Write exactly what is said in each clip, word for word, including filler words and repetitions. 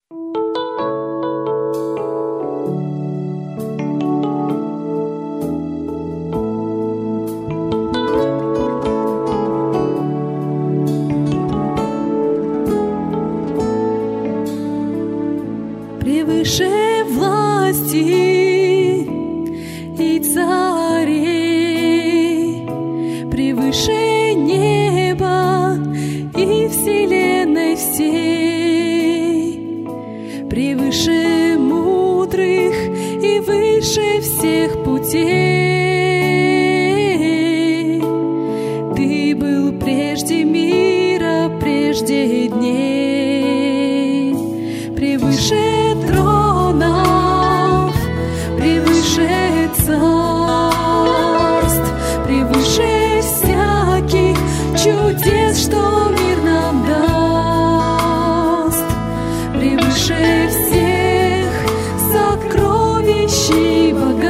Превыше власти и царей, превыше неба и вселенной всей, превыше мудрых и выше всех путей. Ты был прежде мира, прежде дней, превыше тронов, превыше царств, превыше всяких чудес, что мир нам даст, превыше всех сокровищ и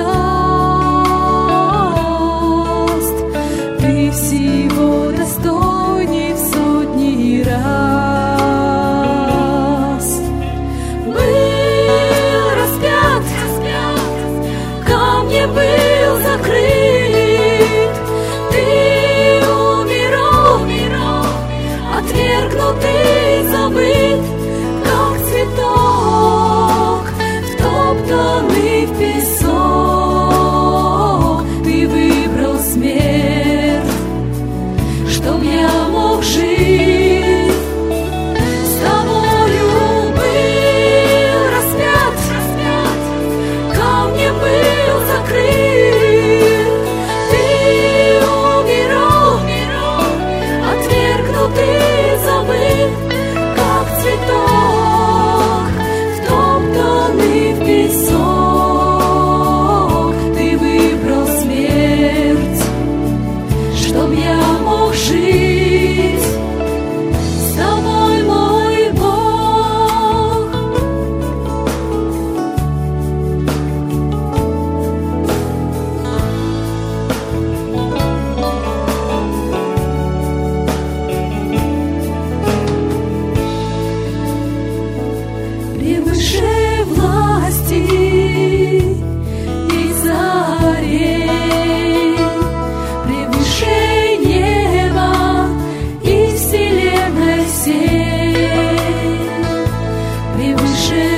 богатств. Ты всего достойней в сотни раз. Был распят, камнем был закрыт, ты умирал, отвергнутый, забыт, как цветок, втоптанный в песок. Ты выбрал смерть, чтоб я мог жить. С тобою был распят, камнем был закрыт, ты умирал, отвергнутый, забыт, как цветок, втоптанный в песок. Ты выбрал смерть, чтоб я мог жить. С тобой, мой Бог. Превыше власти и царей, превыше неба и вселенной всей, превыше